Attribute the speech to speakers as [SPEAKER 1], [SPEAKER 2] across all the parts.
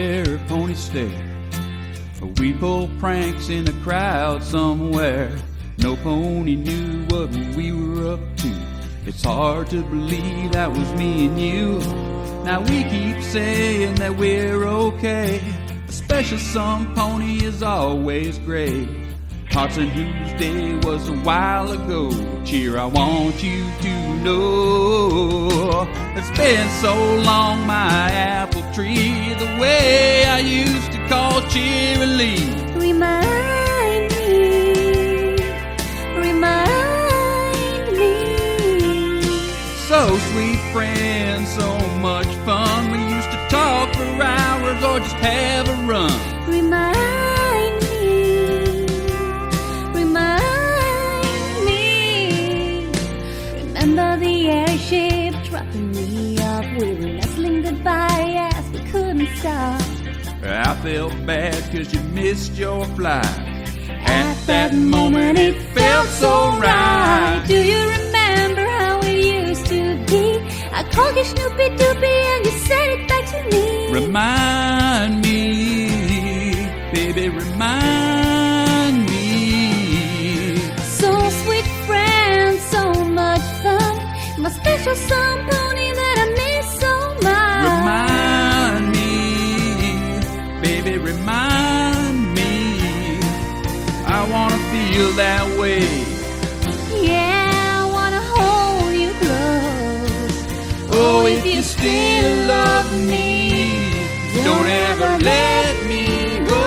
[SPEAKER 1] where a pony stayed. We pulled pranks in a crowd somewhere. No pony knew what we were up to. It's hard to believe that was me and you. Now we keep saying that we're okay. A special some pony is always great. Hearts and Whose Day was a while ago. Cheer, I want you to know. It's been so long, my apple tree, the way I used to call Cheerilee.
[SPEAKER 2] Remind me.
[SPEAKER 1] So sweet friend, so much fun. We used to talk for hours or just have a run.
[SPEAKER 2] Remind me. Remember the airship dropping me off. We were wrestling goodbye as we couldn't stop.
[SPEAKER 1] I felt bad cause you missed your flight.
[SPEAKER 2] At that moment it felt so right. Do you remember how it used to be? I called you Snoopy Doopy and you said it back to me.
[SPEAKER 1] Remind me, baby, remind me.
[SPEAKER 2] So sweet friend, so much fun. My special son pony that I miss so much.
[SPEAKER 1] Remind me, baby, remind me. I wanna feel that way.
[SPEAKER 2] Yeah, I wanna hold you close.
[SPEAKER 1] Oh, if you still love me, don't ever let me go.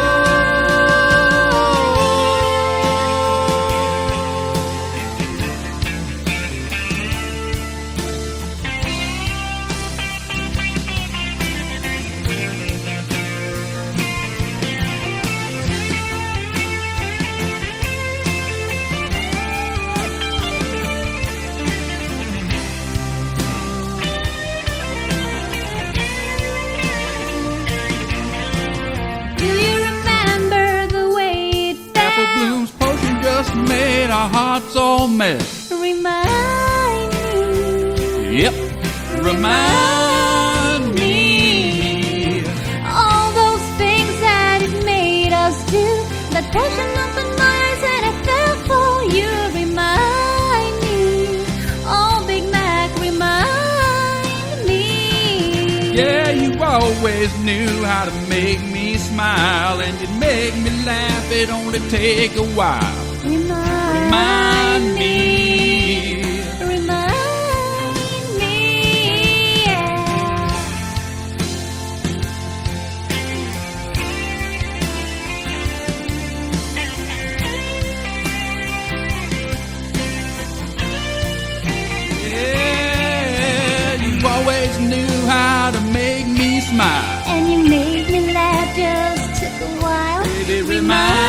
[SPEAKER 2] Do you remember the way it
[SPEAKER 1] Apple
[SPEAKER 2] felt?
[SPEAKER 1] Bloom's potion just made our hearts all melt.
[SPEAKER 2] Remind me.
[SPEAKER 1] Yep, remind me.
[SPEAKER 2] All those things that it made us do. That potion opened my eyes and I fell for you. Remind me. Oh, Big Mac, remind me.
[SPEAKER 1] Yeah, you always knew how to make me smile, and you'd make me laugh, it only take a while. Remind me.
[SPEAKER 2] Remind me. Yeah.
[SPEAKER 1] Yeah, you always knew how to make me smile.
[SPEAKER 2] And you made me laugh, just took a while.
[SPEAKER 1] Baby, remind